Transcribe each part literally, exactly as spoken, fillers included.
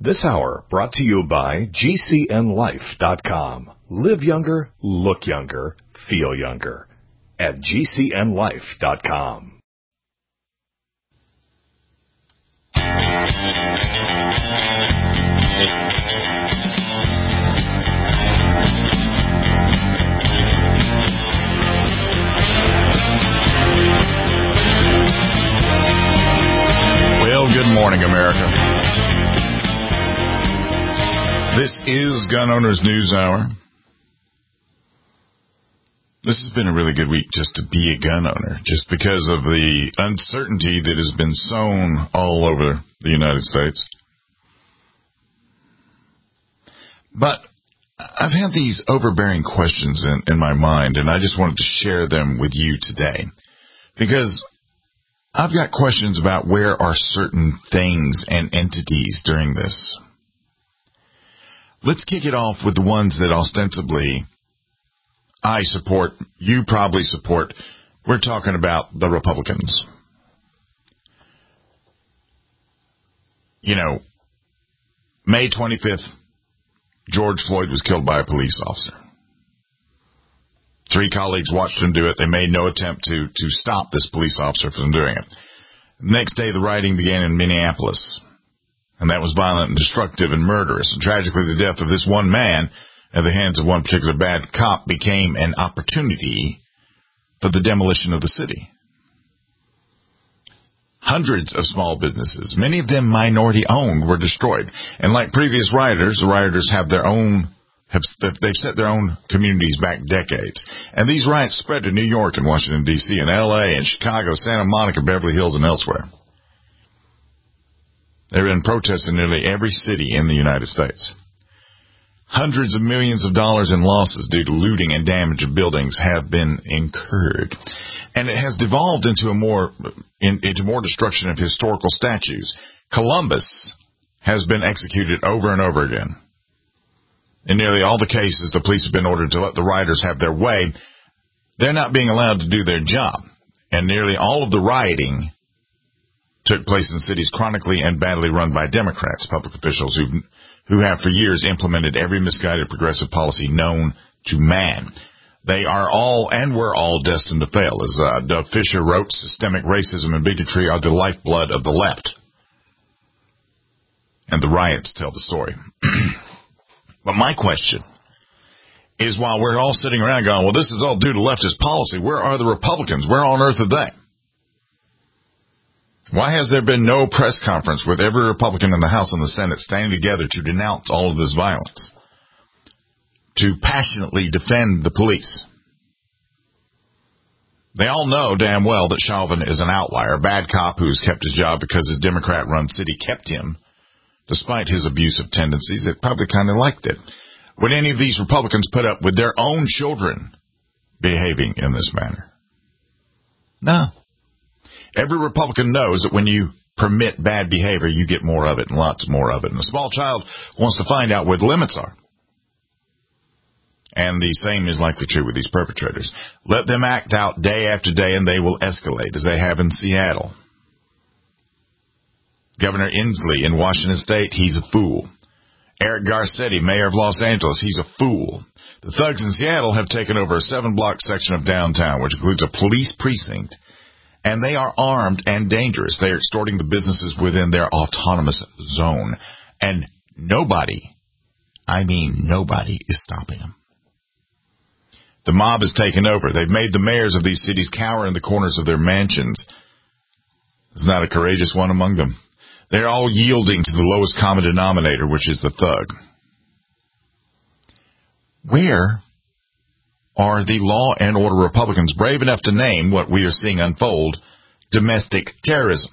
This hour brought to you by G C N Life dot com. Live younger, look younger, feel younger at G C N Life dot com. Well, good morning, America. This is Gun Owners News Hour. This has been a really good week just to be a gun owner, just because of the uncertainty that has been sown all over the United States. But I've had these overbearing questions in, in my mind, and I just wanted to share them with you today, because I've got questions about where are certain things and entities during this. Let's kick it off with the ones that ostensibly I support, you probably support. We're talking about the Republicans. You know, May twenty-fifth, George Floyd was killed by a police officer. Three colleagues watched him do it. They made no attempt to, to stop this police officer from doing it. The next day, the rioting began in Minneapolis. And that was violent and destructive and murderous. And tragically, the death of this one man at the hands of one particular bad cop became an opportunity for the demolition of the city. Hundreds of small businesses, many of them minority-owned, were destroyed. And like previous rioters, the rioters have their own, have they've set their own communities back decades. And these riots spread to New York and Washington, D C, and L A, and Chicago, Santa Monica, Beverly Hills, and elsewhere. There have been protests in nearly every city in the United States. Hundreds of millions of dollars in losses due to looting and damage of buildings have been incurred. And it has devolved into a more in, into more destruction of historical statues. Columbus has been executed over and over again. In nearly all the cases, the police have been ordered to let the rioters have their way. They're not being allowed to do their job. And nearly all of the rioting took place in cities chronically and badly run by Democrats, public officials who who have for years implemented every misguided progressive policy known to man. They are all, and were all, destined to fail. As uh, Doug Fisher wrote, systemic racism and bigotry are the lifeblood of the left. And the riots tell the story. But my question is, while we're all sitting around going, well, this is all due to leftist policy, where are the Republicans? Where on earth are they? Why has there been no press conference with every Republican in the House and the Senate standing together to denounce all of this violence, to passionately defend the police? They all know damn well that Chauvin is an outlier, a bad cop who's kept his job because his Democrat-run city kept him, despite his abusive tendencies. They probably kind of liked it. Would any of these Republicans put up with their own children behaving in this manner? No. Every Republican knows that when you permit bad behavior, you get more of it and lots more of it. And a small child wants to find out where the limits are. And the same is likely true with these perpetrators. Let them act out day after day and they will escalate, as they have in Seattle. Governor Inslee in Washington State, he's a fool. Eric Garcetti, mayor of Los Angeles, he's a fool. The thugs in Seattle have taken over a seven-block section of downtown, which includes a police precinct. And they are armed and dangerous. They are extorting the businesses within their autonomous zone. And nobody, I mean nobody, is stopping them. The mob has taken over. They've made the mayors of these cities cower in the corners of their mansions. There's not a courageous one among them. They're all yielding to the lowest common denominator, which is the thug. Where are the law and order Republicans brave enough to name what we are seeing unfold, domestic terrorism?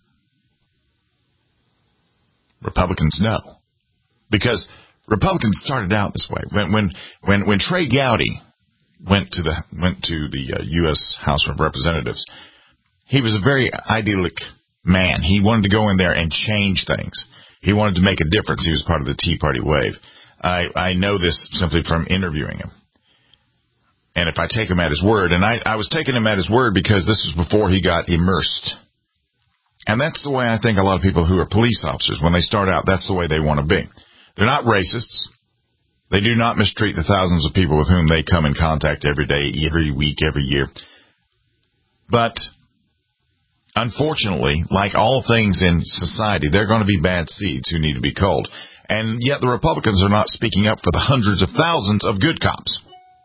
Republicans know. Because Republicans started out this way. When when when, when Trey Gowdy went to the went to the uh, U S House of Representatives, he was a very idyllic man. He wanted to go in there and change things. He wanted to make a difference. He was part of the Tea Party wave. I, I know this simply from interviewing him. And if I take him at his word, and I, I was taking him at his word because this was before he got immersed And that's the way I think a lot of people who are police officers, when they start out, that's the way they want to be. They're not racists. They do not mistreat the thousands of people with whom they come in contact every day, every week, every year. But unfortunately, like all things in society, there are going to be bad seeds who need to be culled. And yet the Republicans are not speaking up for the hundreds of thousands of good cops.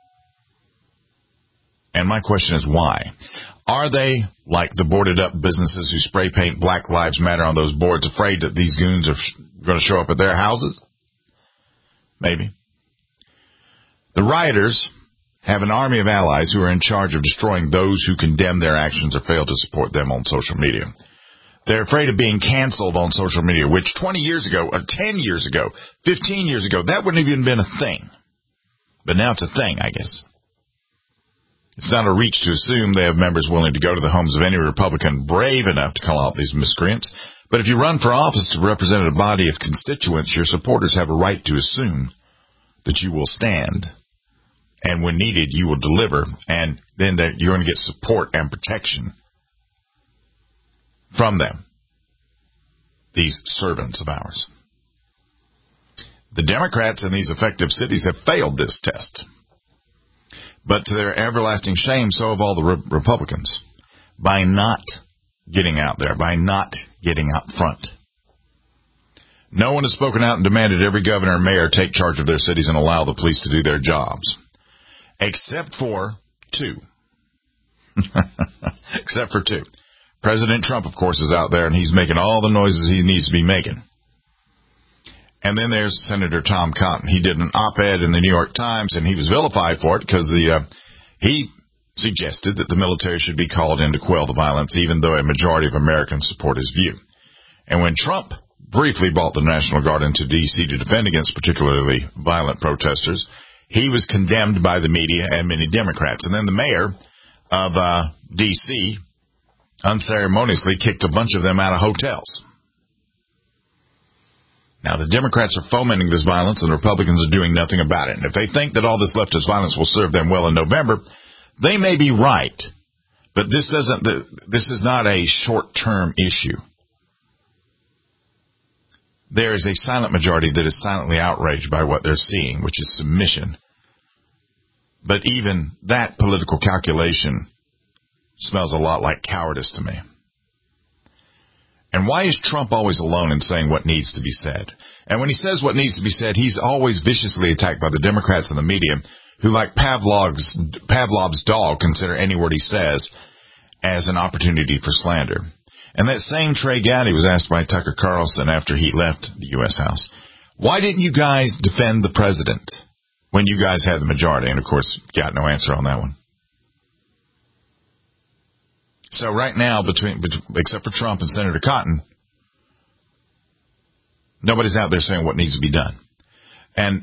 And my question is why? Are they, like the boarded up businesses who spray paint Black Lives Matter on those boards, afraid that these goons are sh- going to show up at their houses? Maybe. The rioters have an army of allies who are in charge of destroying those who condemn their actions or fail to support them on social media. They're afraid of being canceled on social media, which twenty years ago, or ten years ago, fifteen years ago, that wouldn't have even been a thing. But now it's a thing, I guess. It's not a reach to assume they have members willing to go to the homes of any Republican brave enough to call out these miscreants. But if you run for office to represent a body of constituents, your supporters have a right to assume that you will stand, and when needed, you will deliver, and then that you're going to get support and protection from them, these servants of ours. The Democrats in these effective cities have failed this test. But to their everlasting shame, so have all the re- Republicans, by not getting out there, by not getting out front. No one has spoken out and demanded every governor and mayor take charge of their cities and allow the police to do their jobs. Except for two. Except for two. President Trump, of course, is out there, and he's making all the noises he needs to be making. And then there's Senator Tom Cotton. He did an op-ed in the New York Times, and he was vilified for it because the uh, he suggested that the military should be called in to quell the violence, even though a majority of Americans support his view. And when Trump briefly brought the National Guard into D C to defend against particularly violent protesters, he was condemned by the media and many Democrats. And then the mayor of uh, D C unceremoniously kicked a bunch of them out of hotels. Now, the Democrats are fomenting this violence, and the Republicans are doing nothing about it. And if they think that all this leftist violence will serve them well in November, they may be right. But this doesn't. This is not a short-term issue. There is a silent majority that is silently outraged by what they're seeing, which is submission. But even that political calculation smells a lot like cowardice to me. And why is Trump always alone in saying what needs to be said? And when he says what needs to be said, he's always viciously attacked by the Democrats and the media, who, like Pavlov's, Pavlov's dog, consider any word he says as an opportunity for slander. And that same Trey Gowdy was asked by Tucker Carlson after he left the U S House, why didn't you guys defend the president when you guys had the majority? And, of course, got no answer on that one. So right now, between, except for Trump and Senator Cotton, nobody's out there saying what needs to be done. And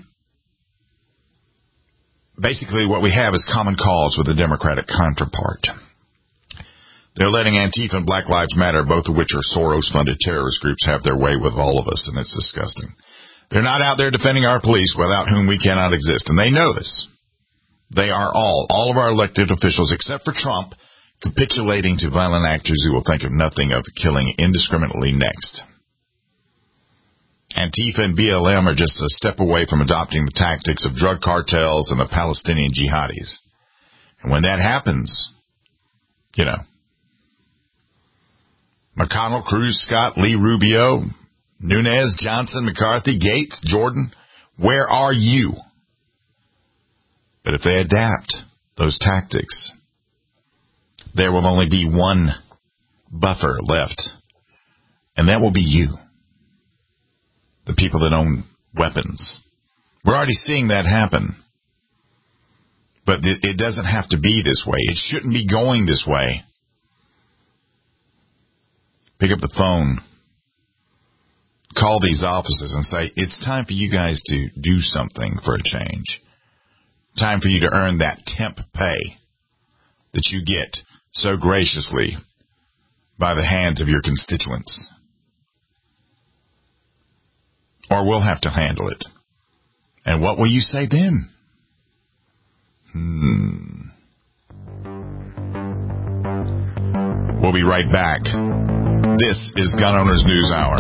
basically what we have is common cause with the Democratic counterpart. They're letting Antifa and Black Lives Matter, both of which are Soros-funded terrorist groups, have their way with all of us, and it's disgusting. They're not out there defending our police, without whom we cannot exist, and they know this. They are all, all of our elected officials, except for Trump, capitulating to violent actors who will think of nothing of killing indiscriminately next. Antifa and B L M are just a step away from adopting the tactics of drug cartels and the Palestinian jihadis. And when that happens, you know, McConnell, Cruz, Scott, Lee, Rubio, Nunes, Johnson, McCarthy, Gates, Jordan, where are you? But if they adapt those tactics, there will only be one buffer left, and that will be you, the people that own weapons. We're already seeing that happen, but it doesn't have to be this way. It shouldn't be going this way. Pick up the phone, call these offices and say, it's time for you guys to do something for a change. Time for you to earn that temp pay that you get so graciously by the hands of your constituents. Or we'll have to handle it. And what will you say then? Hmm. We'll be right back This is Gun Owners News Hour.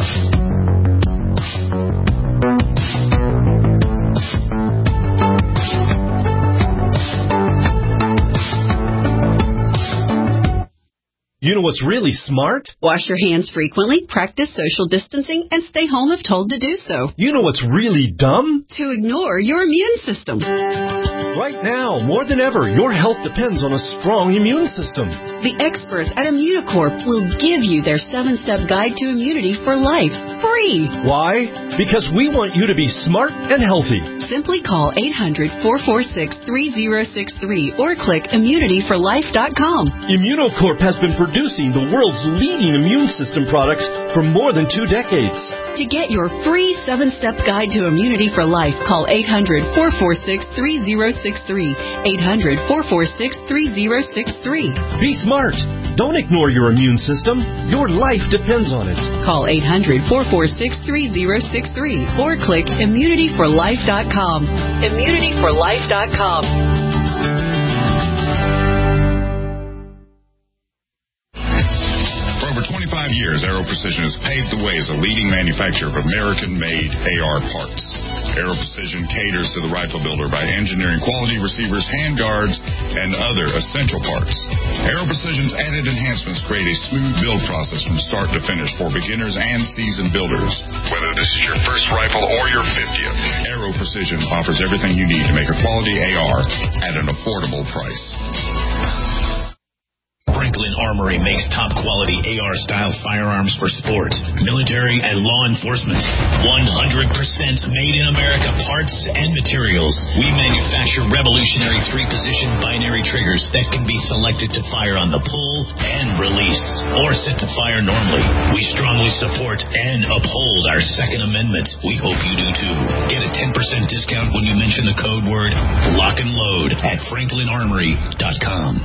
You know what's really smart? Wash your hands frequently, practice social distancing, and stay home if told to do so. You know what's really dumb? To ignore your immune system. Right now, more than ever, your health depends on a strong immune system. The experts at Immunicorp will give you their seven-step guide to immunity for life, free. Why? Because we want you to be smart and healthy. Simply call eight hundred, four four six, three zero six three or click immunity for life dot com. Immunicorp has been producing the world's leading immune system products for more than two decades. To get your free seven-step guide to immunity for life, call eight hundred, four four six, three zero six three. eight hundred, four four six, three zero six three. Be smart. Don't ignore your immune system. Your life depends on it. Call eight hundred, four four six, three zero six three or click immunity for life dot com. immunity for life dot com. For over twenty-five years, Aero Precision has paved the way as a leading manufacturer of American-made A R parts. Aero Precision caters to the rifle builder by engineering quality receivers, handguards, and other essential parts. Aero Precision's added enhancements create a smooth build process from start to finish for beginners and seasoned builders. Whether this is your first rifle or your fiftieth, Aero Precision offers everything you need to make a quality A R at an affordable price. Franklin Armory makes top-quality A R-style firearms for sport, military, and law enforcement. one hundred percent made in America parts and materials. We manufacture revolutionary three-position binary triggers that can be selected to fire on the pull and release, or set to fire normally. We strongly support and uphold our Second Amendment. We hope you do too. Get a ten percent discount when you mention the code word lock and load at franklin armory dot com.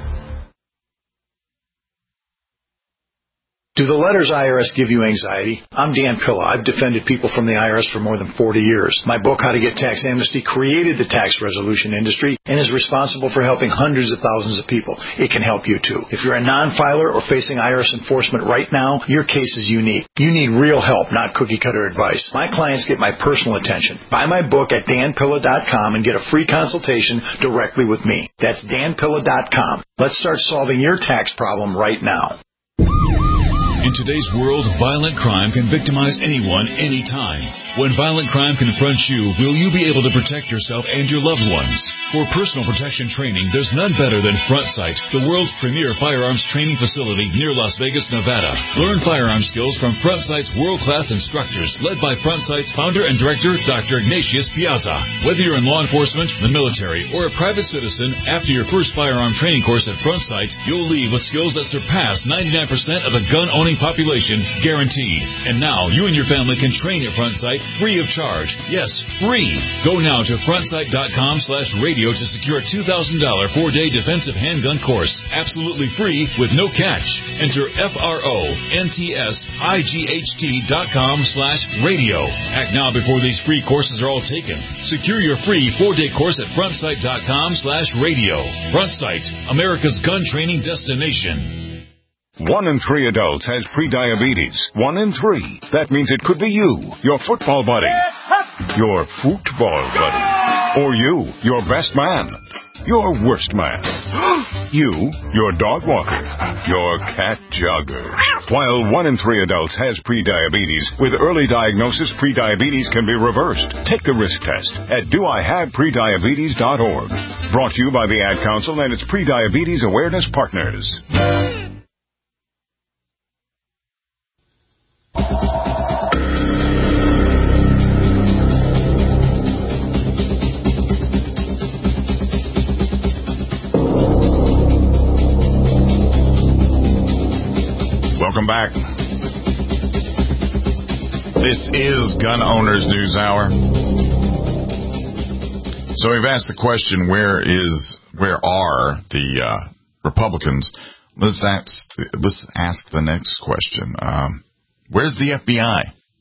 Do the letters I R S give you anxiety? I'm Dan Pilla. I've defended people from the I R S for more than forty years. My book, How to Get Tax Amnesty, created the tax resolution industry and is responsible for helping hundreds of thousands of people. It can help you too. If you're a non-filer or facing I R S enforcement right now, your case is unique. You need real help, not cookie-cutter advice. My clients get my personal attention. Buy my book at dan pilla dot com and get a free consultation directly with me. That's dan pilla dot com. Let's start solving your tax problem right now. In today's world, violent crime can victimize anyone, anytime. When violent crime confronts you, will you be able to protect yourself and your loved ones? For personal protection training, there's none better than Front Sight, the world's premier firearms training facility near Las Vegas, Nevada. Learn firearm skills from Front Sight's world-class instructors, led by Front Sight's founder and director, Doctor Ignatius Piazza. Whether you're in law enforcement, the military, or a private citizen, after your first firearm training course at Front Sight, you'll leave with skills that surpass ninety-nine percent of the gun-owning population, guaranteed. And now, you and your family can train at Front Sight free of charge. Yes, free. Go now to front sight dot com slash radio to secure a two thousand dollars four-day defensive handgun course. Absolutely free with no catch. Enter F R O N T S I G H T dot com slash radio. Act now before these free courses are all taken. Secure your free four-day course at front sight dot com slash radio. Front Sight, America's gun training destination. One in three adults has prediabetes. One in three. That means it could be you, your football buddy, your football buddy, or you, your best man, your worst man, you, your dog walker, your cat jogger. While one in three adults has prediabetes, with early diagnosis, prediabetes can be reversed. Take the risk test at do I have prediabetes dot org. Brought to you by the Ad Council and its Prediabetes Awareness Partners. Welcome back. This is Gun Owners News Hour. So we've asked the question, where is, where are the uh, Republicans? Let's ask, let's ask the next question. Um, where's the F B I?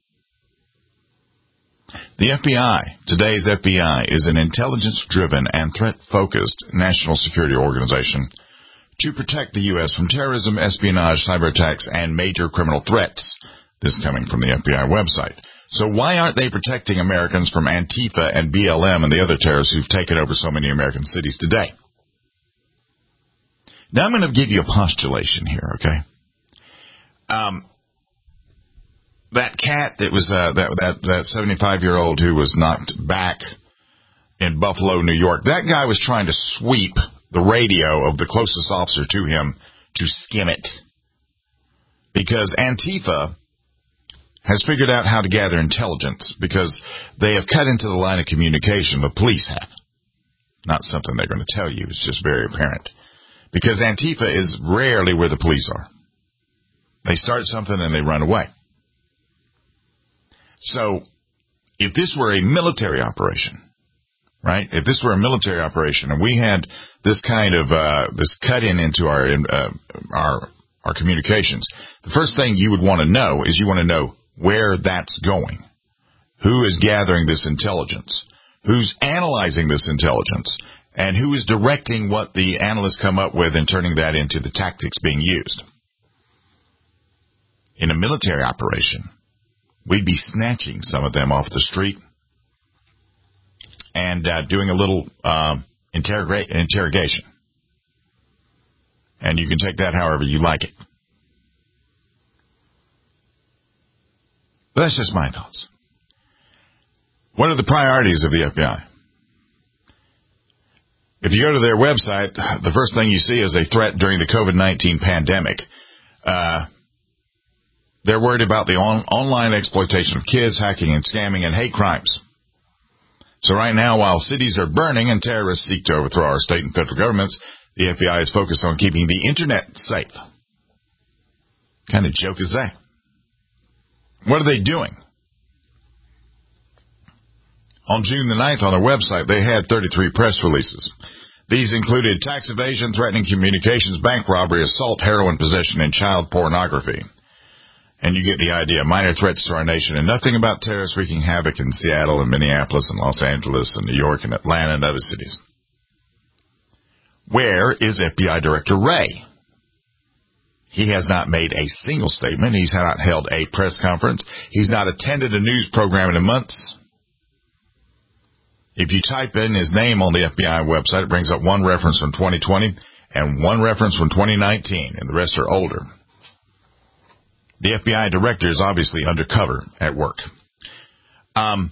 The F B I, today's F B I, is an intelligence-driven and threat-focused national security organization to protect the U S from terrorism, espionage, cyber attacks, and major criminal threats. This coming from the F B I website. So why aren't they protecting Americans from Antifa and B L M and the other terrorists who've taken over so many American cities today? Now I'm going to give you a postulation here, okay? Um, that cat that was uh, that that that seventy-five-year-old who was knocked back in Buffalo, New York, that guy was trying to sweep the radio of the closest officer to him to skim it. Because Antifa has figured out how to gather intelligence because they have cut into the line of communication the police have. Not something they're going to tell you. It's just very apparent. Because Antifa is rarely where the police are. They start something and they run away. So, if this were a military operation, right? If this were a military operation and we had this kind of, uh, this cut in into our, uh, our, our communications, the first thing you would want to know is you want to know where that's going. Who is gathering this intelligence? Who's analyzing this intelligence? And who is directing what the analysts come up with and turning that into the tactics being used? In a military operation, we'd be snatching some of them off the street and uh, doing a little uh, interrogate, interrogation. And you can take that however you like it. But that's just my thoughts. What are the priorities of the F B I? If you go to their website, the first thing you see is a threat during the COVID nineteen pandemic. Uh, they're worried about the on- online exploitation of kids, hacking and scamming, and hate crimes. So right now, while cities are burning and terrorists seek to overthrow our state and federal governments, the F B I is focused on keeping the Internet safe. What kind of joke is that? What are they doing? On June the ninth, on their website, they had thirty-three press releases. These included tax evasion, threatening communications, bank robbery, assault, heroin possession, and child pornography. And you get the idea. Minor threats to our nation, and nothing about terrorists wreaking havoc in Seattle and Minneapolis and Los Angeles and New York and Atlanta and other cities. Where is F B I Director Wray? He has not made a single statement. He's not held a press conference. He's not attended a news program in months. If you type in his name on the F B I website, it brings up one reference from twenty twenty and one reference from twenty nineteen, and the rest are older. The F B I director is obviously undercover at work. Um,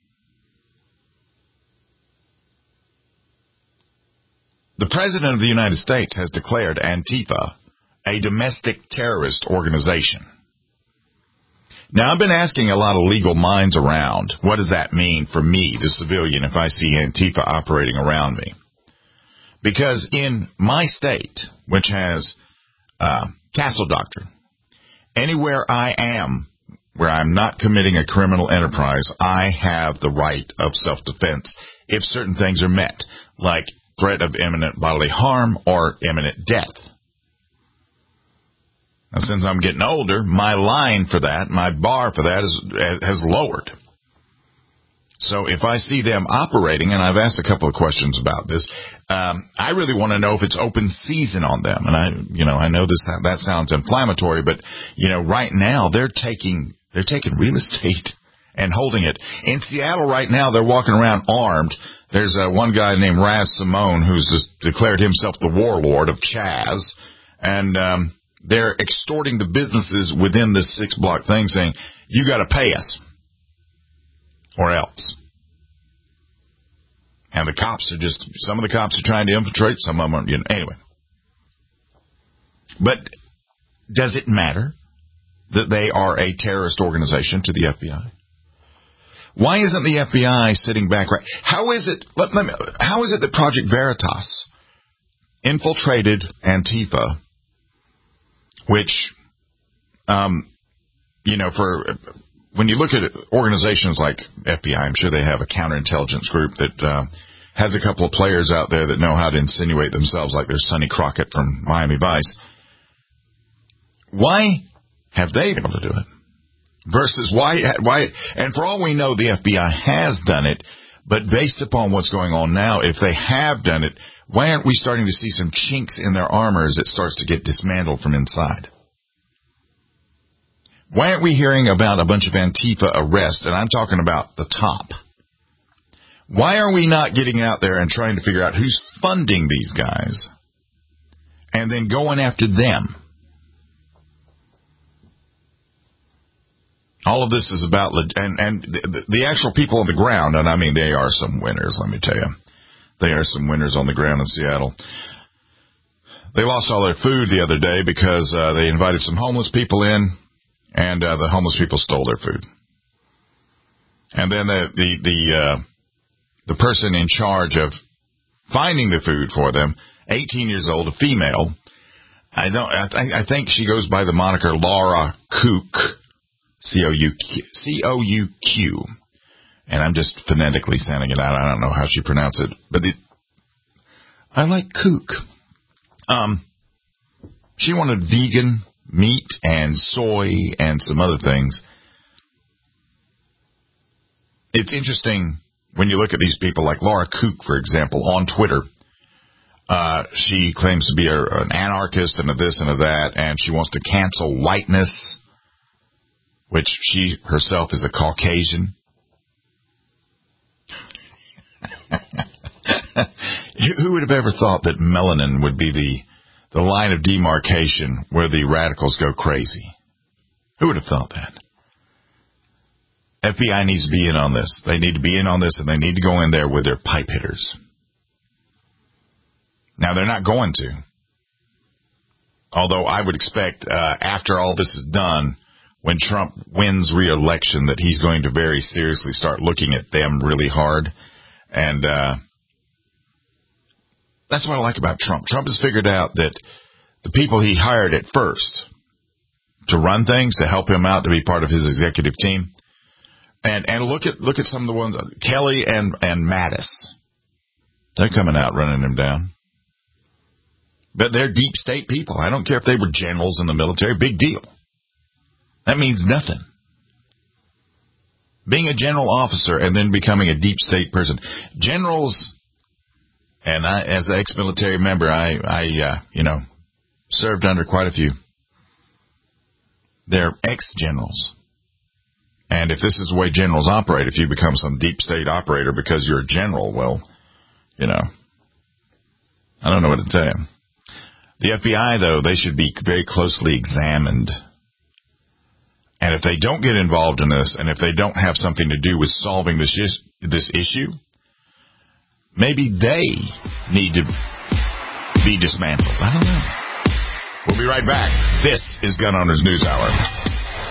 the President of the United States has declared Antifa a domestic terrorist organization. Now, I've been asking a lot of legal minds around, what does that mean for me, the civilian, if I see Antifa operating around me? Because in my state, which has uh, castle doctrine, anywhere I am where I'm not committing a criminal enterprise, I have the right of self-defense if certain things are met, like threat of imminent bodily harm or imminent death. Now, since I'm getting older, my line for that, my bar for that is, has lowered. So if I see them operating, and I've asked a couple of questions about this, um, I really want to know if it's open season on them. And I, you know, I know this that sounds inflammatory, but you know, right now they're taking they're taking real estate and holding it in Seattle. Right now, they're walking around armed. There's uh, one guy named Raz Simone who's just declared himself the warlord of Chaz, and um, they're extorting the businesses within this six-block thing, saying, you got to pay us or else. And the cops are just, some of the cops are trying to infiltrate, some of them are, you know, anyway. But does it matter that they are a terrorist organization to the F B I? Why isn't the F B I sitting back right? How is it, let, let me, how is it that Project Veritas infiltrated Antifa, which, um, you know, for when you look at organizations like F B I, I'm sure they have a counterintelligence group that uh, has a couple of players out there that know how to insinuate themselves, like there's Sonny Crockett from Miami Vice. Why have they been able to do it? Versus why, why, and for all we know, the F B I has done it, but based upon what's going on now, if they have done it, Why aren't we starting to see some chinks in their armor as it starts to get dismantled from inside? Why aren't we hearing about a bunch of Antifa arrests, and I'm talking about the top? Why are we not getting out there and trying to figure out who's funding these guys and then going after them? All of this is about, and, and the, the actual people on the ground, and I mean, they are some winners, let me tell you. They are some winners on the ground in Seattle. They lost all their food the other day because uh, they invited some homeless people in, and uh, the homeless people stole their food. And then the the the, uh, the person in charge of finding the food for them, eighteen years old, a female. I don't. I, th- I think she goes by the moniker Laura Kook, C O U Q, C O U Q. And I'm just phonetically sounding it out. I don't know how she pronounced it, but it, I like kook. Um, she wanted vegan meat and soy and some other things. It's interesting when you look at these people like Laura Kook, for example, on Twitter. Uh, she claims to be a, an anarchist and a this and a that, and she wants to cancel whiteness, which she herself is a Caucasian. Who would have ever thought that melanin would be the, the line of demarcation where the radicals go crazy? Who would have thought that? F B I needs to be in on this. They need to be in on this, and they need to go in there with their pipe hitters. Now, they're not going to. Although I would expect uh, after all this is done, when Trump wins re-election, that he's going to very seriously start looking at them really hard. And uh, that's what I like about Trump. Trump has figured out that the people he hired at first to run things, to help him out, to be part of his executive team, and and look at look at some of the ones, Kelly and, and Mattis. They're coming out running him down. But they're deep state people. I don't care if they were generals in the military. Big deal. That means nothing. Being a general officer and then becoming a deep state person. Generals, and I, as an ex-military member, I, I uh, you know, served under quite a few. They're ex-generals. And if this is the way generals operate, if you become some deep state operator because you're a general, well, you know, I don't know what to tell you. The F B I, though, they should be very closely examined. And if they don't get involved in this, and if they don't have something to do with solving this is- this issue, maybe they need to be dismantled. I don't know. We'll be right back. This is Gun Owners News Hour.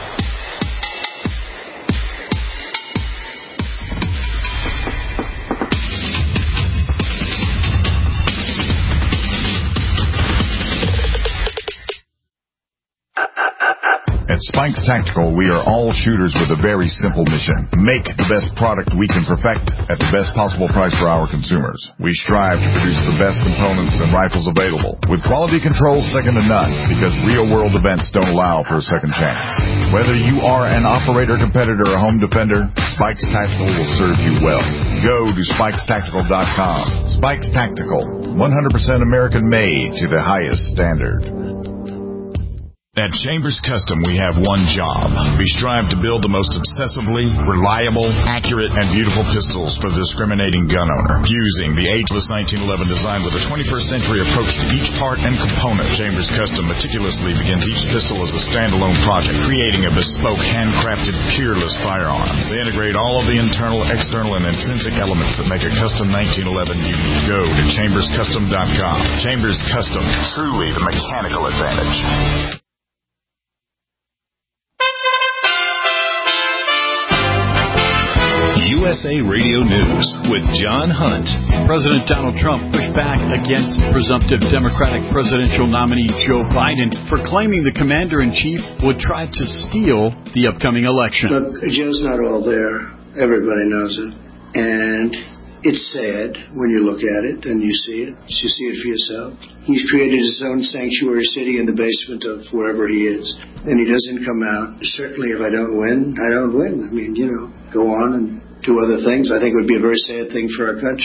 At Spikes Tactical, we are all shooters with a very simple mission. Make the best product we can perfect at the best possible price for our consumers. We strive to produce the best components and rifles available, with quality control second to none, because real-world events don't allow for a second chance. Whether you are an operator, competitor, or home defender, Spikes Tactical will serve you well. Go to spikes tactical dot com. Spikes Tactical, one hundred percent American-made to the highest standard. At Chambers Custom, we have one job. We strive to build the most obsessively reliable, accurate, and beautiful pistols for the discriminating gun owner. Fusing the ageless nineteen eleven design with a twenty-first century approach to each part and component, Chambers Custom meticulously begins each pistol as a standalone project, creating a bespoke, handcrafted, peerless firearm. They integrate all of the internal, external, and intrinsic elements that make a custom nineteen eleven unique. Go to chambers custom dot com. Chambers Custom, truly the mechanical advantage. U S A Radio News with John Hunt. President Donald Trump pushed back against presumptive Democratic presidential nominee Joe Biden for claiming the commander-in-chief would try to steal the upcoming election. Look, Joe's not all there. Everybody knows it. And it's sad when you look at it and you see it. You see it for yourself. He's created his own sanctuary city in the basement of wherever he is. And he doesn't come out. Certainly if I don't win, I don't win. I mean, you know, go on and do other things. I think it would be a very sad thing for our country.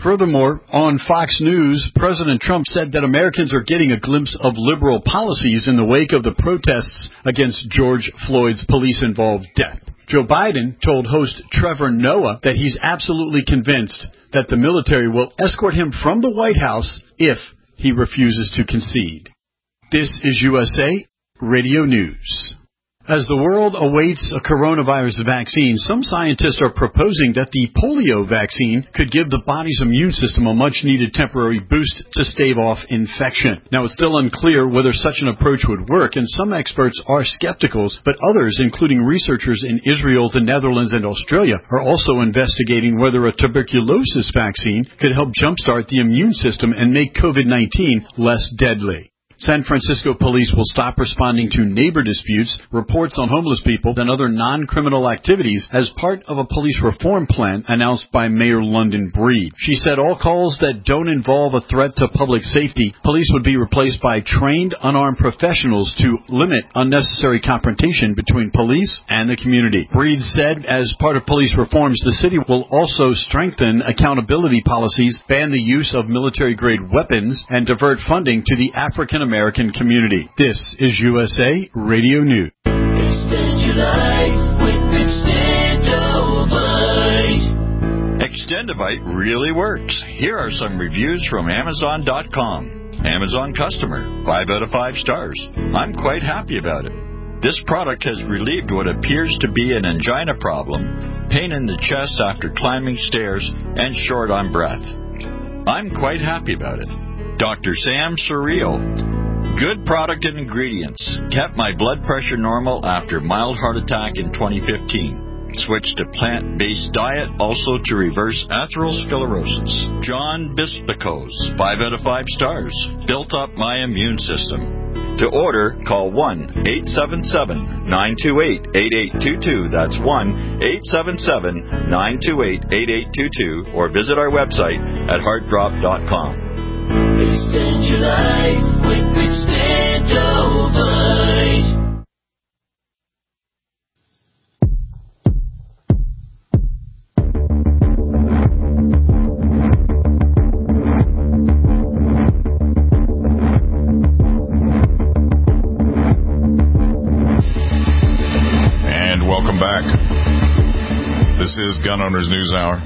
Furthermore, on Fox News, President Trump said that Americans are getting a glimpse of liberal policies in the wake of the protests against George Floyd's police-involved death. Joe Biden told host Trevor Noah that he's absolutely convinced that the military will escort him from the White House if he refuses to concede. This is U S A Radio News. As the world awaits a coronavirus vaccine, some scientists are proposing that the polio vaccine could give the body's immune system a much-needed temporary boost to stave off infection. Now, it's still unclear whether such an approach would work, and some experts are skeptical, but others, including researchers in Israel, the Netherlands, and Australia, are also investigating whether a tuberculosis vaccine could help jumpstart the immune system and make COVID nineteen less deadly. San Francisco police will stop responding to neighbor disputes, reports on homeless people, and other non-criminal activities as part of a police reform plan announced by Mayor London Breed. She said all calls that don't involve a threat to public safety, police would be replaced by trained, unarmed professionals to limit unnecessary confrontation between police and the community. Breed said as part of police reforms, the city will also strengthen accountability policies, ban the use of military-grade weapons, and divert funding to the African American community. This is U S A Radio News. Extend your life with Extendovite. Extendovite really works. Here are some reviews from Amazon dot com. Amazon customer, five out of five stars. I'm quite happy about it. This product has relieved what appears to be an angina problem, pain in the chest after climbing stairs, and short on breath. I'm quite happy about it. Doctor Sam Surreal. Good product and ingredients. Kept my blood pressure normal after mild heart attack in twenty fifteen. Switched to plant-based diet, also to reverse atherosclerosis. John Bispicos. five out of five stars. Built up my immune system. To order, call one eight seven seven, nine two eight, eight eight two two. That's one eight seven seven, nine two eight, eight eight two two. Or visit our website at heart drop dot com. Extend your life with Extendovite. And welcome back. This is Gun Owners News Hour.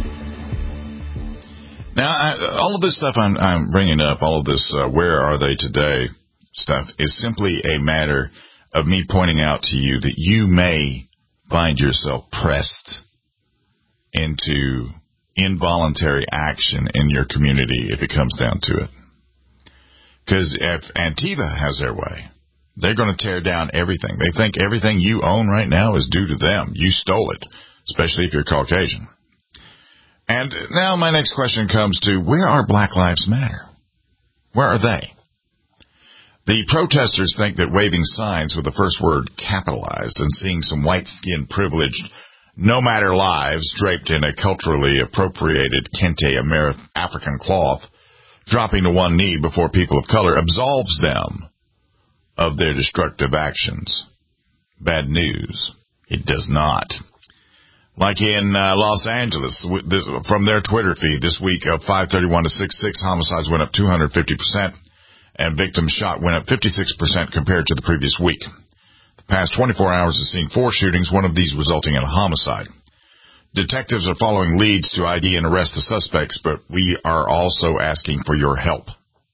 Now, I, all of this stuff I'm, I'm bringing up, all of this uh, where are they today stuff, is simply a matter of me pointing out to you that you may find yourself pressed into involuntary action in your community if it comes down to it. Because if Antifa has their way, they're going to tear down everything. They think everything you own right now is due to them. You stole it, especially if you're Caucasian. And now my next question comes to, where are Black Lives Matter? Where are they? The protesters think that waving signs with the first word capitalized and seeing some white-skinned privileged no matter lives draped in a culturally appropriated kente Ameri- African cloth, dropping to one knee before people of color absolves them of their destructive actions. Bad news. It does not. Like in uh, Los Angeles, from their Twitter feed this week of five thirty-one to six six, homicides went up two hundred fifty percent, and victims shot went up fifty-six percent compared to the previous week. The past twenty-four hours has seen four shootings, one of these resulting in a homicide. Detectives are following leads to I D and arrest the suspects, but we are also asking for your help.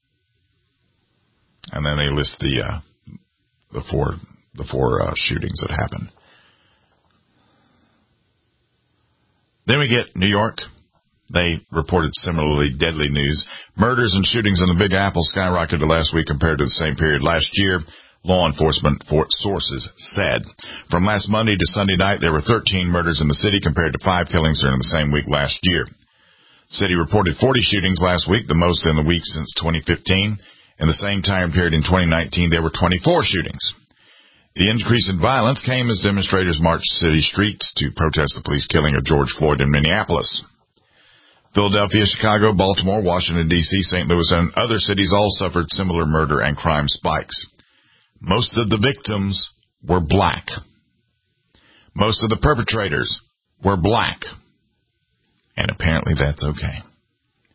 And then they list the uh, the four the four uh, shootings that happened. Then we get New York. They reported similarly deadly news. Murders and shootings in the Big Apple skyrocketed last week compared to the same period last year, law enforcement sources said. From last Monday to Sunday night, there were thirteen murders in the city compared to five killings during the same week last year. The city reported forty shootings last week, the most in the week since twenty fifteen. In the same time period in twenty nineteen, there were twenty-four shootings. The increase in violence came as demonstrators marched city streets to protest the police killing of George Floyd in Minneapolis. Philadelphia, Chicago, Baltimore, Washington, D C, Saint Louis, and other cities all suffered similar murder and crime spikes. Most of the victims were black. Most of the perpetrators were black. And apparently that's okay.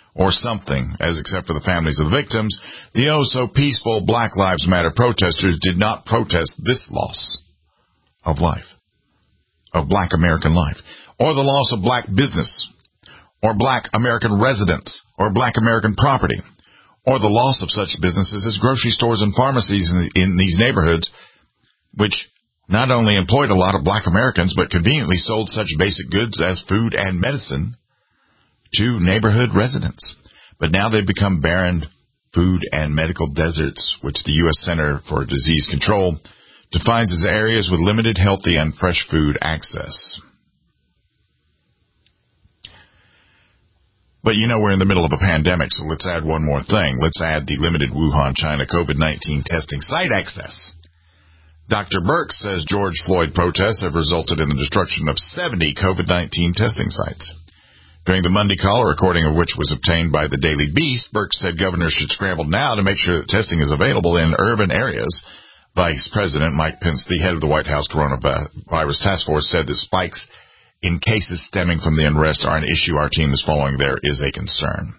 or something, as except for the families of the victims, the oh-so-peaceful Black Lives Matter protesters did not protest this loss of life, of black American life, or the loss of black business, or black American residents, or black American property, or the loss of such businesses as grocery stores and pharmacies in, in these neighborhoods, which not only employed a lot of black Americans, but conveniently sold such basic goods as food and medicine to neighborhood residents. But now they've become barren food and medical deserts, which the U S Center for Disease Control defines as areas with limited healthy and fresh food access. But you know we're in the middle of a pandemic, so let's add one more thing. Let's add the limited Wuhan, China COVID nineteen testing site access. Doctor Burke says George Floyd protests have resulted in the destruction of seventy COVID nineteen testing sites. During the Monday call, a recording of which was obtained by the Daily Beast, Burke said governors should scramble now to make sure that testing is available in urban areas. Vice President Mike Pence, the head of the White House Coronavirus Task Force, said that spikes in cases stemming from the unrest are an issue our team is following. There is a concern.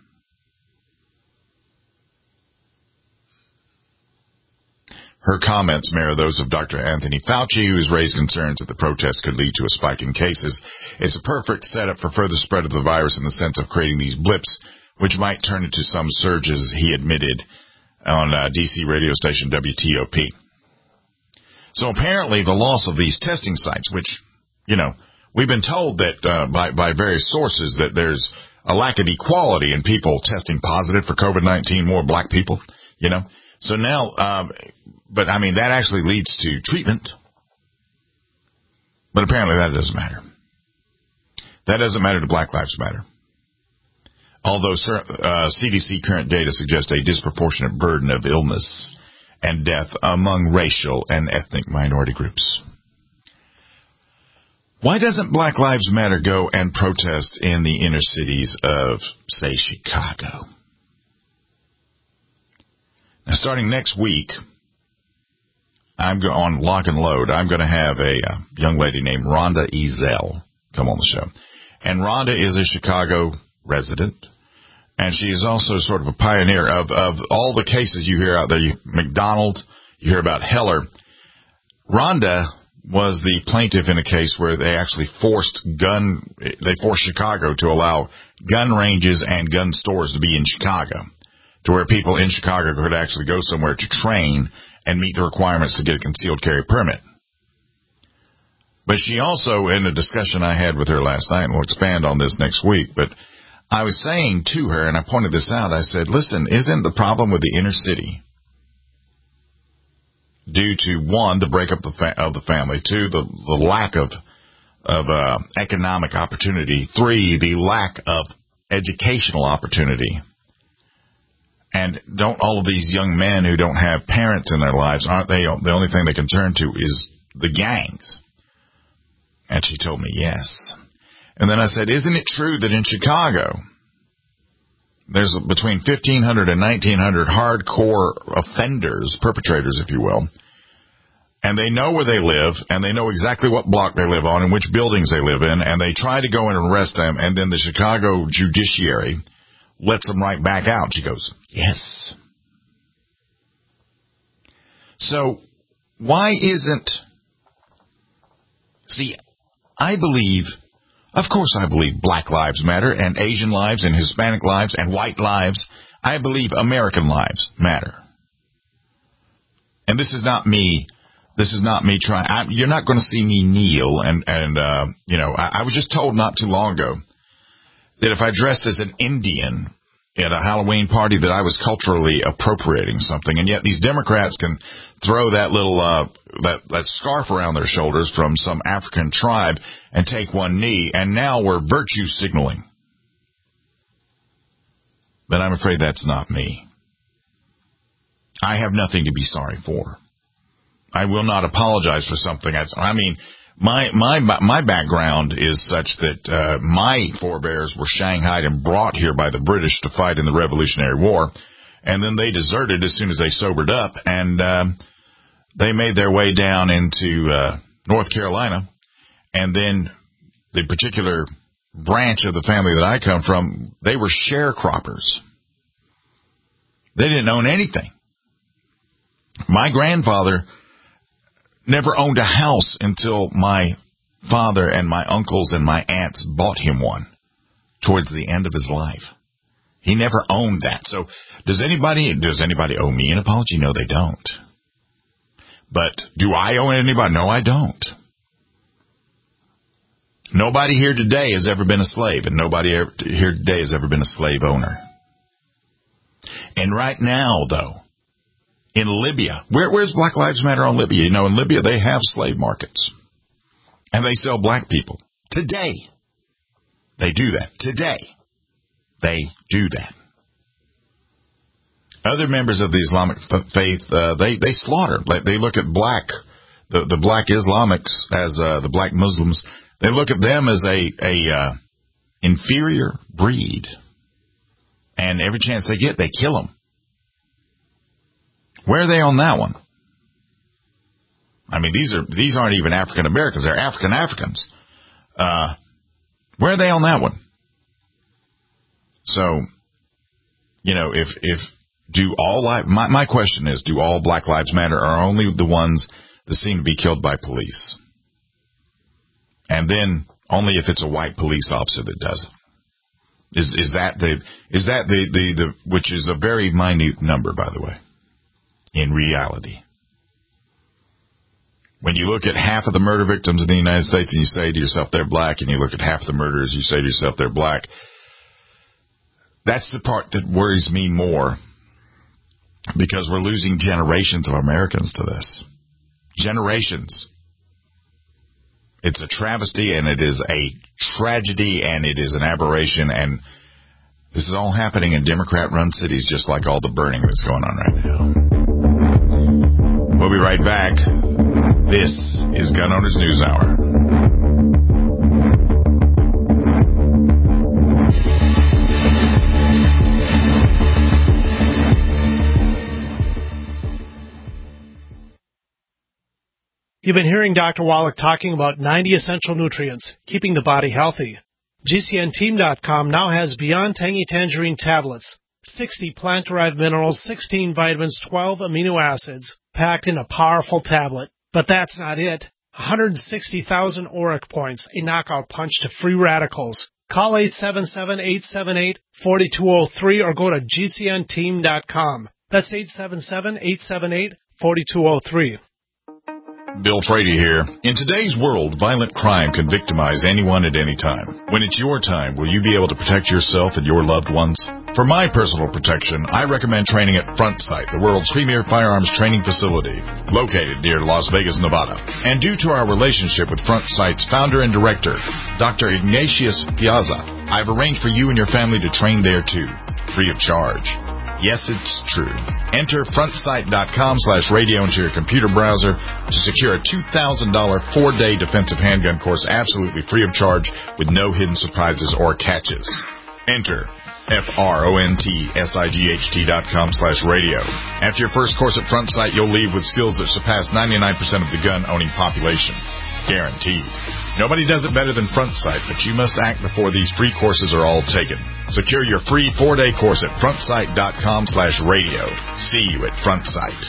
Her comments mirror those of Doctor Anthony Fauci, who has raised concerns that the protests could lead to a spike in cases. It's a perfect setup for further spread of the virus in the sense of creating these blips, which might turn into some surges, he admitted on uh, D C radio station W T O P. So apparently the loss of these testing sites, which, you know, we've been told that uh, by, by various sources that there's a lack of equality in people testing positive for COVID nineteen, more black people, you know. So now, um, but I mean, that actually leads to treatment. But apparently that doesn't matter. That doesn't matter to Black Lives Matter. Although uh, C D C current data suggests a disproportionate burden of illness and death among racial and ethnic minority groups. Why doesn't Black Lives Matter go and protest in the inner cities of, say, Chicago? Now, starting next week, I'm go- on Lock and Load. I'm going to have a uh, young lady named Rhonda Ezell come on the show. And Rhonda is a Chicago resident, and she is also sort of a pioneer of, of all the cases you hear out there. You, McDonald, you hear about Heller. Rhonda was the plaintiff in a case where they actually forced gun, they forced Chicago to allow gun ranges and gun stores to be in Chicago, to where people in Chicago could actually go somewhere to train and meet the requirements to get a concealed carry permit. But she also, in a discussion I had with her last night, and we'll expand on this next week, but I was saying to her, and I pointed this out, I said, listen, isn't the problem with the inner city due to, one, the breakup of the, fa- of the family, two, the, the lack of, of uh, economic opportunity, three, the lack of educational opportunity? And don't all of these young men who don't have parents in their lives, aren't they, the only thing they can turn to is the gangs? And she told me yes. And then I said, isn't it true that in Chicago, there's between fifteen hundred and nineteen hundred hardcore offenders, perpetrators, if you will, and they know where they live, and they know exactly what block they live on and which buildings they live in, and they try to go in and arrest them, and then the Chicago judiciary lets them right back out. She goes, yes. So why isn't, see, I believe, of course I believe Black Lives Matter and Asian lives and Hispanic lives and white lives. I believe American lives matter. And this is not me, this is not me trying, I, you're not going to see me kneel and, and uh, you know, I, I was just told not too long ago that if I dressed as an Indian at a Halloween party that I was culturally appropriating something, and yet these Democrats can throw that little uh, that that scarf around their shoulders from some African tribe and take one knee, and now we're virtue signaling. But I'm afraid that's not me. I have nothing to be sorry for. I will not apologize for something. I, I mean, my my my background is such that uh, my forebears were shanghaied and brought here by the British to fight in the Revolutionary War, and then they deserted as soon as they sobered up, and um, they made their way down into uh, North Carolina, and then the particular branch of the family that I come from, they were sharecroppers. They didn't own anything. My grandfather never owned a house until my father and my uncles and my aunts bought him one towards the end of his life. He never owned that. So does anybody does anybody owe me an apology? No, they don't. But do I owe anybody? No, I don't. Nobody here today has ever been a slave, and nobody ever, here today has ever been a slave owner. And right now, though, in Libya, where, where's Black Lives Matter on Libya? You know, in Libya, they have slave markets. And they sell black people. Today. They do that. Today. They do that. Other members of the Islamic faith, uh, they, they slaughter. Like, they look at black, the, the black Islamics as uh, the black Muslims. They look at them as a, a uh, inferior breed. And every chance they get, they kill them. Where are they on that one? I mean, these are these aren't even African Americans; they're African Africans. Uh, where are they on that one? So, you know, if if do all life, my my question is, do all Black Lives Matter, or only the ones that seem to be killed by police? And then only if it's a white police officer that does it. Is is that the is that the, the, the which is a very minute number, by the way, in reality. When you look at half of the murder victims in the United States and you say to yourself they're black, and you look at half the murderers, you say to yourself they're black, that's the part that worries me more, because we're losing generations of Americans to this. Generations. It's a travesty, and it is a tragedy, and it is an aberration, and this is all happening in Democrat-run cities, just like all the burning that's going on right now. We'll be right back. This is Gun Owners News Hour. You've been hearing Doctor Wallach talking about ninety essential nutrients, keeping the body healthy. G C N team dot com now has Beyond Tangy Tangerine tablets, sixty plant-derived minerals, sixteen vitamins, twelve amino acids, packed in a powerful tablet. But that's not it. one hundred sixty thousand auric points, a knockout punch to free radicals. Call eight seven seven, eight seven eight, four two zero three or go to G C N team dot com. That's eight seven seven, eight seven eight, four two zero three. Bill Frady here. In today's world, violent crime can victimize anyone at any time. When it's your time, will you be able to protect yourself and your loved ones? For my personal protection, I recommend training at Front Sight, the world's premier firearms training facility, located near Las Vegas, Nevada. And due to our relationship with Front Sight's founder and director, Doctor Ignatius Piazza, I've arranged for you and your family to train there too, free of charge. Yes, it's true. Enter frontsight.com slash radio into your computer browser to secure a two thousand dollars four-day defensive handgun course absolutely free of charge with no hidden surprises or catches. Enter F-R-O-N-T-S-I-G-H-T dot com slash radio. After your first course at Front Sight, you'll leave with skills that surpass ninety-nine percent of the gun-owning population. Guaranteed. Nobody does it better than Front Sight, but you must act before these free courses are all taken. Secure your free four-day course at frontsight.com slash radio. See you at Front Sight.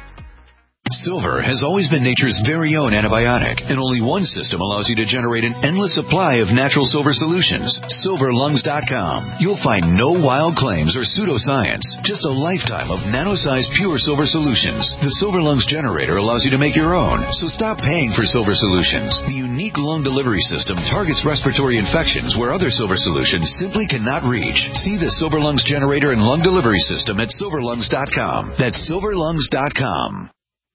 Silver has always been nature's very own antibiotic, and only one system allows you to generate an endless supply of natural silver solutions. silver lungs dot com. You'll find no wild claims or pseudoscience, just a lifetime of nano-sized pure silver solutions. The Silver Lungs generator allows you to make your own, so stop paying for silver solutions. The unique lung delivery system targets respiratory infections where other silver solutions simply cannot reach. See the Silver Lungs generator and lung delivery system at silver lungs dot com. That's silver lungs dot com.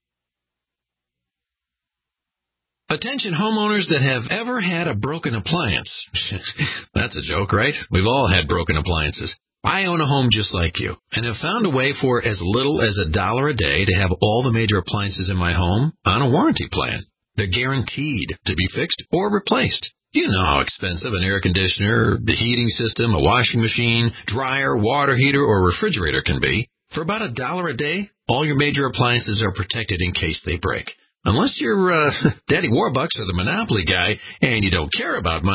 Attention homeowners that have ever had a broken appliance. That's a joke, right? We've all had broken appliances. I own a home just like you, and have found a way for as little as a dollar a day to have all the major appliances in my home on a warranty plan. They're guaranteed to be fixed or replaced. You know how expensive an air conditioner, the heating system, a washing machine, dryer, water heater, or refrigerator can be. For about a dollar a day, all your major appliances are protected in case they break. Unless you're uh, Daddy Warbucks or the Monopoly guy and you don't care about money,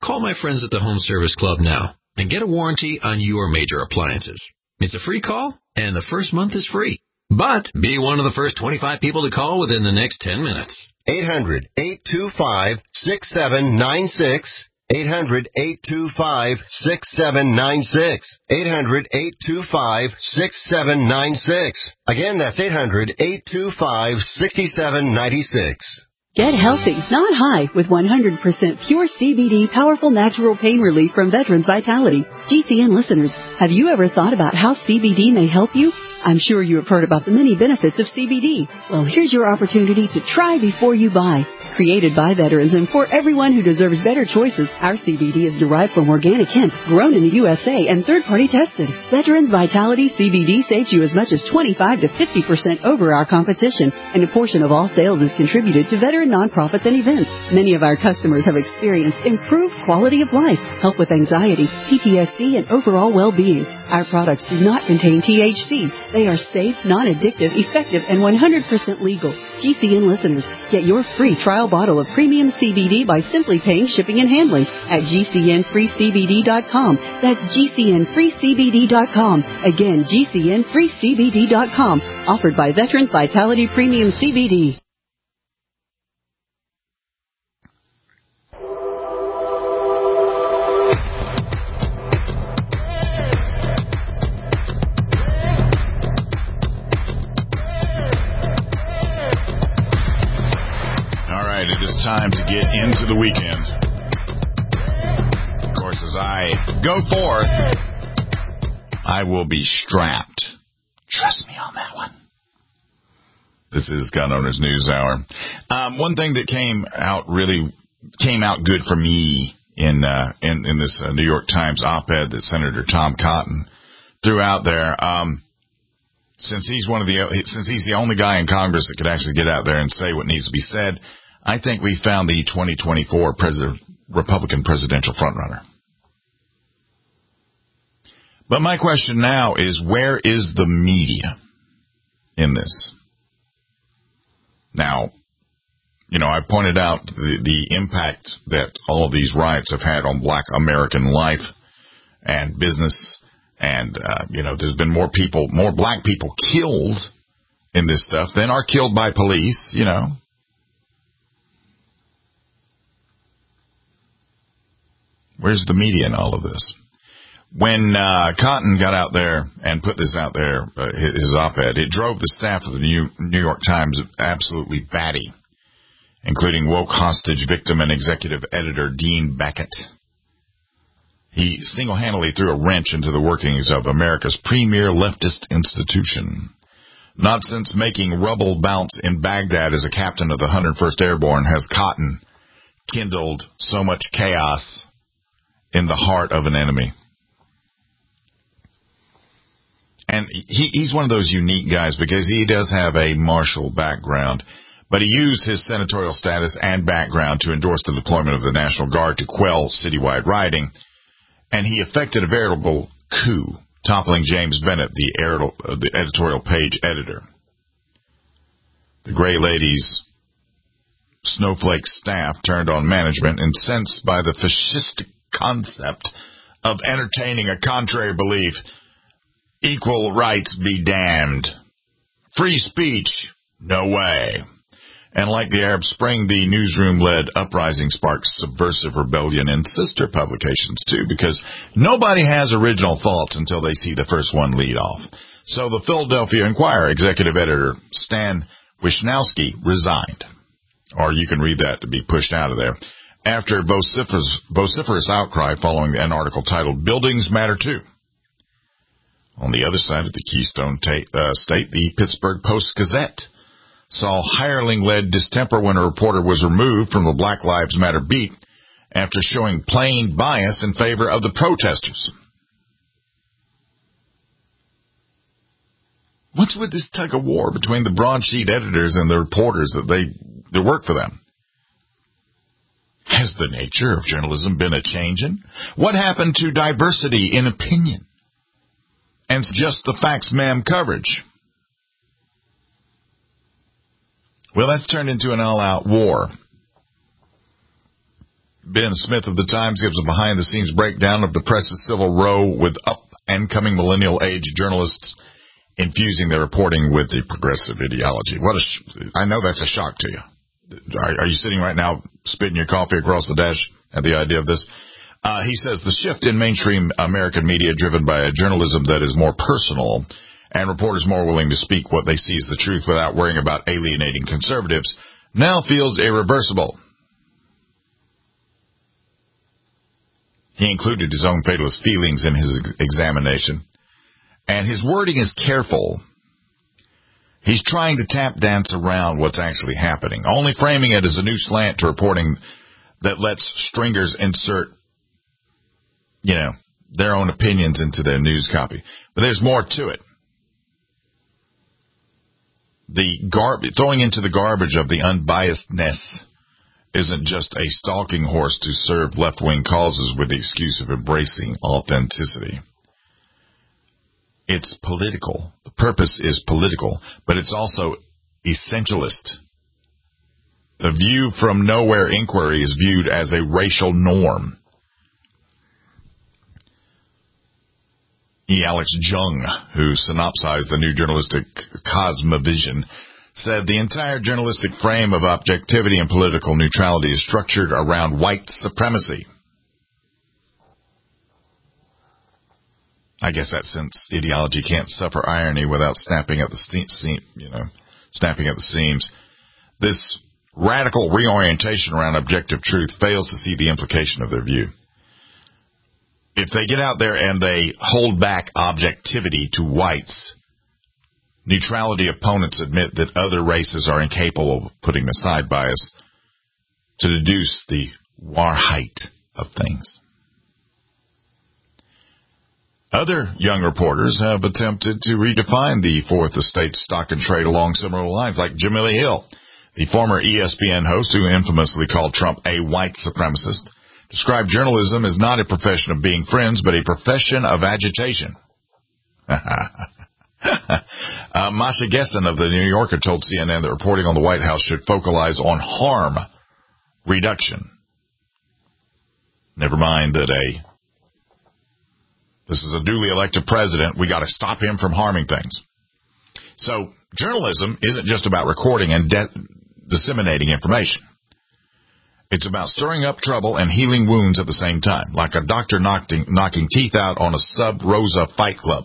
Call my friends at the Home Service Club now and get a warranty on your major appliances. It's a free call, and the first month is free. But be one of the first twenty-five people to call within the next ten minutes. eight hundred, eight two five, six seven nine six. eight hundred, eight two five, six seven nine six. eight hundred, eight two five, six seven nine six. Again, that's eight hundred, eight two five, six seven nine six. Get healthy, not high, with one hundred percent pure C B D powerful natural pain relief from Veterans Vitality. G C N listeners, have you ever thought about how C B D may help you? I'm sure you have heard about the many benefits of C B D. Well, here's your opportunity to try before you buy. Created by veterans and for everyone who deserves better choices, our C B D is derived from organic hemp, grown in the U S A and third-party tested. Veterans Vitality C B D saves you as much as twenty-five to fifty percent over our competition, and a portion of all sales is contributed to veteran nonprofits and events. Many of our customers have experienced improved quality of life, help with anxiety, P T S D, and overall well-being. Our products do not contain T H C. They are safe, non-addictive, effective, and one hundred percent legal. G C N listeners, get your free trial bottle of premium C B D by simply paying shipping and handling at G C N free C B D dot com. That's G C N free C B D dot com. Again, G C N free C B D dot com. Offered by Veterans Vitality Premium C B D. It is time to get into the weekend. Of course, as I go forth, I will be strapped. Trust me on that one. This is Gun Owners News Hour. Um, one thing that came out really came out good for me in uh, in, in this uh, New York Times op-ed that Senator Tom Cotton threw out there. Um, since he's one of the since he's the only guy in Congress that could actually get out there and say what needs to be said, I think we found the twenty twenty-four president, Republican presidential frontrunner. But my question now is, where is the media in this? Now, you know, I pointed out the, the impact that all of these riots have had on black American life and business. And, uh, you know, there's been more people, more black people killed in this stuff than are killed by police, you know. Where's the media in all of this? When uh, Cotton got out there and put this out there, uh, his op-ed, it drove the staff of the New, New York Times absolutely batty, including woke hostage victim and executive editor Dean Beckett. He single-handedly threw a wrench into the workings of America's premier leftist institution. Not since making rubble bounce in Baghdad as a captain of the one hundred first Airborne has Cotton kindled so much chaos in the heart of an enemy. And he, he's one of those unique guys because he does have a martial background, but he used his senatorial status and background to endorse the deployment of the National Guard to quell citywide rioting, and he effected a veritable coup, toppling James Bennett, the, uh, the editorial page editor. The Gray Lady's snowflake staff turned on management, incensed by the fascistic concept of entertaining a contrary belief. Equal rights be damned. Free speech? No way. And like the Arab Spring, the newsroom-led uprising sparked subversive rebellion in sister publications, too, because nobody has original thoughts until they see the first one lead off. So the Philadelphia Inquirer executive editor, Stan Wisnowski, resigned. Or you can read that to be pushed out of there, after vociferous, vociferous outcry following an article titled, Buildings Matter Too. On the other side of the Keystone ta- uh, State, the Pittsburgh Post-Gazette saw hireling-led distemper when a reporter was removed from the Black Lives Matter beat after showing plain bias in favor of the protesters. What's with this tug-of-war between the broadsheet editors and the reporters that they that work for them? Has the nature of journalism been a-changin'? What happened to diversity in opinion? And just the facts, ma'am coverage? Well, that's turned into an all-out war. Ben Smith of the Times gives a behind-the-scenes breakdown of the press's civil row with up-and-coming millennial-age journalists infusing their reporting with the progressive ideology. What a sh- I know that's a shock to you. Are, are you sitting right now spitting your coffee across the dash at the idea of this? Uh, he says the shift in mainstream American media driven by a journalism that is more personal and reporters more willing to speak what they see as the truth without worrying about alienating conservatives now feels irreversible. He included his own fatalist feelings in his ex- examination, and his wording is careful. He's trying to tap dance around what's actually happening, only framing it as a new slant to reporting that lets stringers insert, you know, their own opinions into their news copy. But there's more to it. The gar- throwing into the garbage of the unbiasedness isn't just a stalking horse to serve left-wing causes with the excuse of embracing authenticity. It's political. The purpose is political, but it's also essentialist. The view from nowhere inquiry is viewed as a racial norm. E. Alex Jung, who synopsized the new journalistic cosmovision, said the entire journalistic frame of objectivity and political neutrality is structured around white supremacy. I guess that since ideology can't suffer irony without snapping at the seam, you know, snapping at the seams, this radical reorientation around objective truth fails to see the implication of their view. If they get out there and they hold back objectivity to whites, neutrality opponents admit that other races are incapable of putting aside bias to deduce the Wahrheit of things. Other young reporters have attempted to redefine the Fourth Estate stock and trade along similar lines, like Jamila Hill, the former E S P N host who infamously called Trump a white supremacist, described journalism as not a profession of being friends, but a profession of agitation. uh, Masha Gessen of the New Yorker told C N N that reporting on the White House should focalize on harm reduction. Never mind that a this is a duly elected president. We got to stop him from harming things. So journalism isn't just about recording and de- disseminating information. It's about stirring up trouble and healing wounds at the same time, like a doctor knocking, knocking teeth out on a sub-rosa fight club.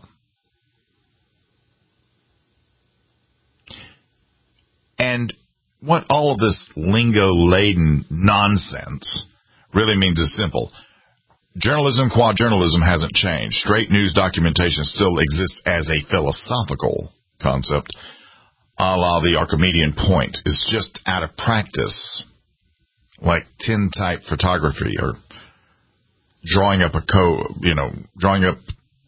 And what all of this lingo-laden nonsense really means is simple. Journalism qua journalism hasn't changed. Straight news documentation still exists as a philosophical concept, a la the Archimedean point. It's just out of practice, like tintype photography or drawing up a co, you know, drawing up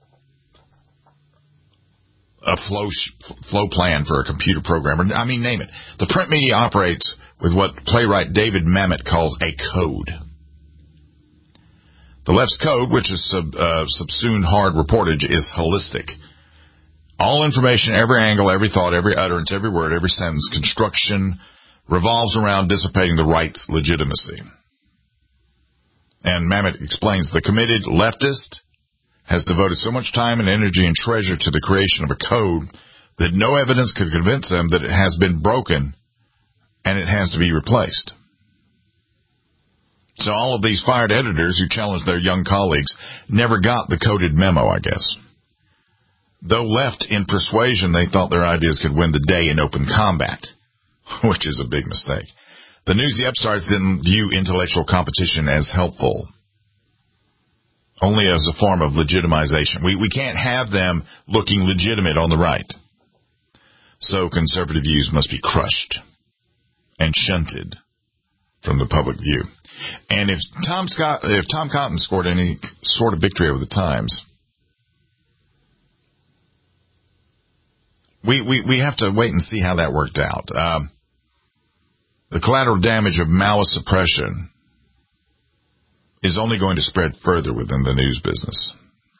a flow sh- flow plan for a computer program. Or, I mean, name it. The print media operates with what playwright David Mamet calls a code. The left's code, which is sub, uh, subsumed hard reportage, is holistic. All information, every angle, every thought, every utterance, every word, every sentence, construction revolves around dissipating the right's legitimacy. And Mamet explains the committed leftist has devoted so much time and energy and treasure to the creation of a code that no evidence could convince them that it has been broken and it has to be replaced. So all of these fired editors who challenged their young colleagues never got the coded memo, I guess. Though left in persuasion, they thought their ideas could win the day in open combat, which is a big mistake. The newsy upstarts didn't view intellectual competition as helpful, only as a form of legitimization. We, we can't have them looking legitimate on the right. So conservative views must be crushed and shunted from the public view. And if Tom Scott, if Tom Cotton scored any sort of victory over the Times, we, we, we have to wait and see how that worked out. Um, the collateral damage of Maoist suppression is only going to spread further within the news business.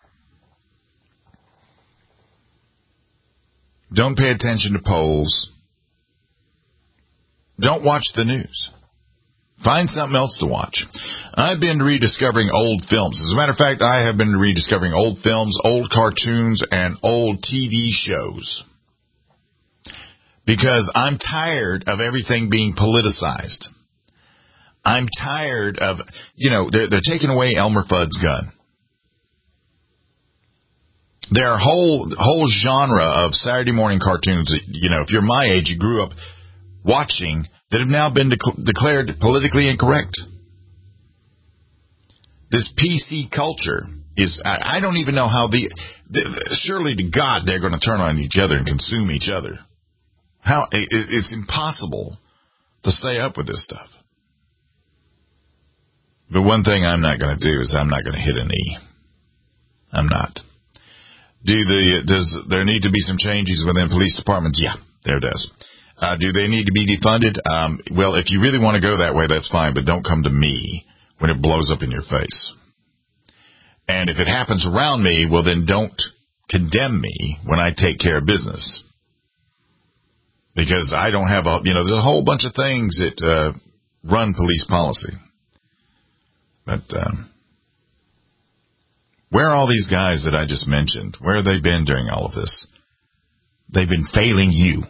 Don't pay attention to polls. Don't watch the news. Find something else to watch. I've been rediscovering old films. As a matter of fact, I have been rediscovering old films, old cartoons, and old T V shows. Because I'm tired of everything being politicized. I'm tired of, you know, they're, they're taking away Elmer Fudd's gun. There are whole whole genre of Saturday morning cartoons that, you know, if you're my age, you grew up watching, that have now been de- declared politically incorrect. This P C culture is, I, I don't even know how the, the, surely to God they're going to turn on each other and consume each other. How it, it's impossible to stay up with this stuff. But one thing I'm not going to do is I'm not going to hit an E. I'm not. Do the does there need to be some changes within police departments? Yeah, there does. Uh, do they need to be defunded? Um, well, if you really want to go that way, that's fine, but don't come to me when it blows up in your face. And if it happens around me, well, then don't condemn me when I take care of business. Because I don't have a, you know, there's a whole bunch of things that uh, run police policy. But um, where are all these guys that I just mentioned? Where have they been during all of this? They've been failing you.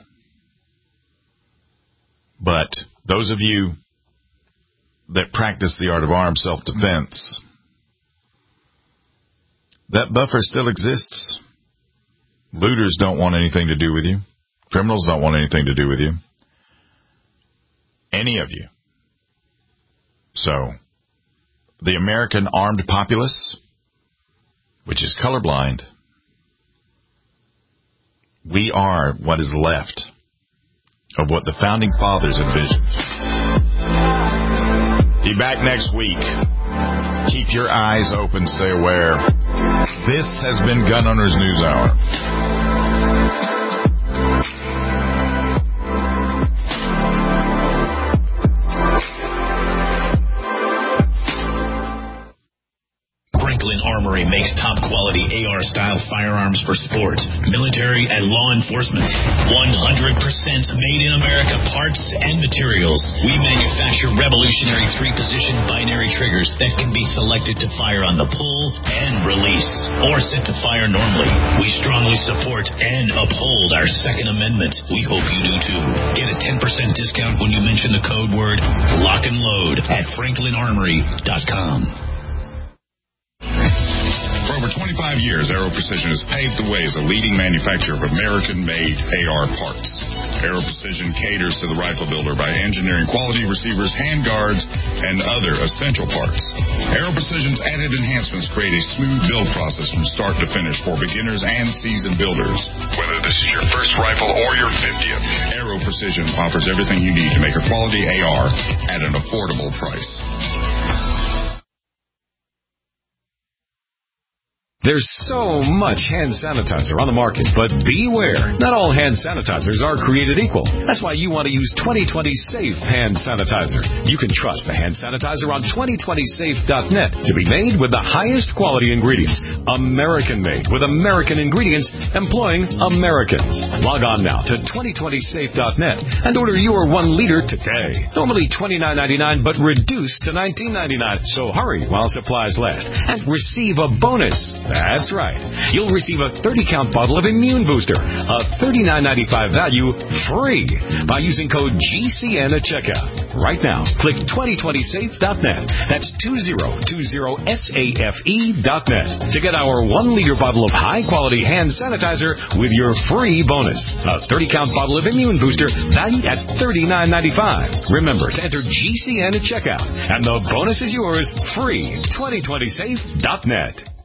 But those of you that practice the art of armed self-defense, that buffer still exists. Looters don't want anything to do with you. Criminals don't want anything to do with you. Any of you. So, the American armed populace, which is colorblind, we are what is left of what the Founding Fathers envisioned. Be back next week. Keep your eyes open, stay aware. This has been Gun Owners News Hour. Franklin Armory makes top-quality A R-style firearms for sport, military, and law enforcement. one hundred percent made in America parts and materials. We manufacture revolutionary three-position binary triggers that can be selected to fire on the pull and release, or set to fire normally. We strongly support and uphold our Second Amendment. We hope you do too. Get a ten percent discount when you mention the code word lock and load at franklin armory dot com. For over twenty-five years, Aero Precision has paved the way as a leading manufacturer of American-made A R parts. Aero Precision caters to the rifle builder by engineering quality receivers, handguards, and other essential parts. Aero Precision's added enhancements create a smooth build process from start to finish for beginners and seasoned builders. Whether this is your first rifle or your fiftieth, Aero Precision offers everything you need to make a quality A R at an affordable price. There's so much hand sanitizer on the market, but beware. Not all hand sanitizers are created equal. That's why you want to use twenty twenty Safe Hand Sanitizer. You can trust the hand sanitizer on twenty twenty safe dot net to be made with the highest quality ingredients. American-made with American ingredients employing Americans. Log on now to twenty twenty safe dot net and order your one liter today. Normally twenty-nine ninety-nine, but reduced to nineteen ninety-nine. So hurry while supplies last and receive a bonus. That's right. You'll receive a thirty count bottle of Immune Booster, a thirty-nine ninety-five value, free by using code G C N at checkout. Right now, click twenty twenty safe dot net. That's twenty twenty safe dot net to get our one liter bottle of high-quality hand sanitizer with your free bonus. A thirty count bottle of Immune Booster valued at thirty-nine ninety-five. Remember to enter G C N at checkout, and the bonus is yours free. twenty twenty safe dot net.